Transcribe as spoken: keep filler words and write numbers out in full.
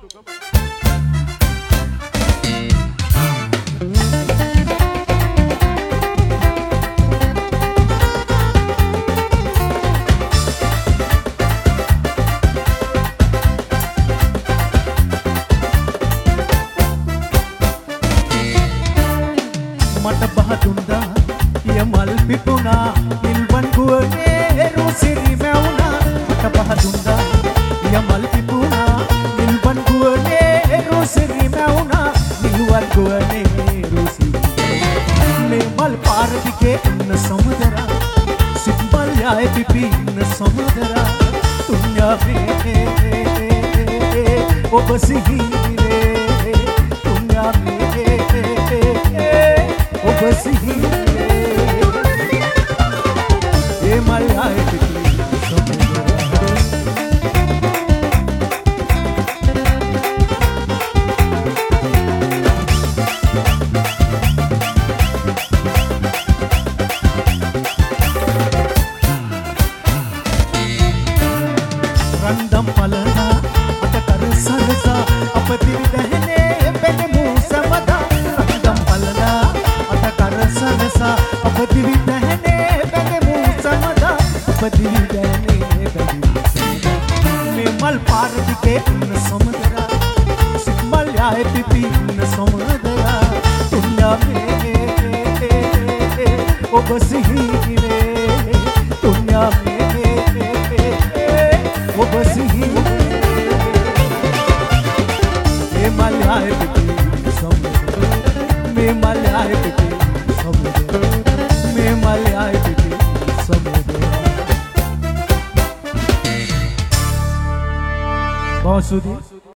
මට බහදුන්දා ය මල් පිපුණා නිල්වන් ගුවනේ රුසිරි මැවුණා මට බහදුන්දා ය මල් පිපුණා නිල්වන් ගුවනේ රුසිරි මැවුණා නිල්වන් ගුවනේ රුසිරි මේ මල් පාර දිගේ එන්න සමුදරා සිත්මල් යාය පිපින්න සමුදරා තුන්යා මේ ඔබ සිහිනේ තුන්යා මේ ඔබ සිහිනේ ඒ මල් යාය පිපින්න සමුදරා රන්දම් පලනා අතකර සරසා අප දිවිදැහනේ බෙනෙමු සමදා රන්දම් පලනා අතකර සරසා අප දිවිදැහනේ බෙනෙමු සමදා අප දිවිදැහනේ බෙනෙමු සමදා මේ මල් පාර දිගේ ඉන්න සමුදරා සිත්මල් යාය පිපින්න සමුදරා තුන්යා මේ ඔබ සිහිනේ තුන්යා මේ ඔබ සිහිනේ මේ මල් යාය පිපින්න සමුදරා මේ මල් යාය පිපින්න සමුදරා මේ මල් යාය පිපින්න සමුදරා बहुत सुधी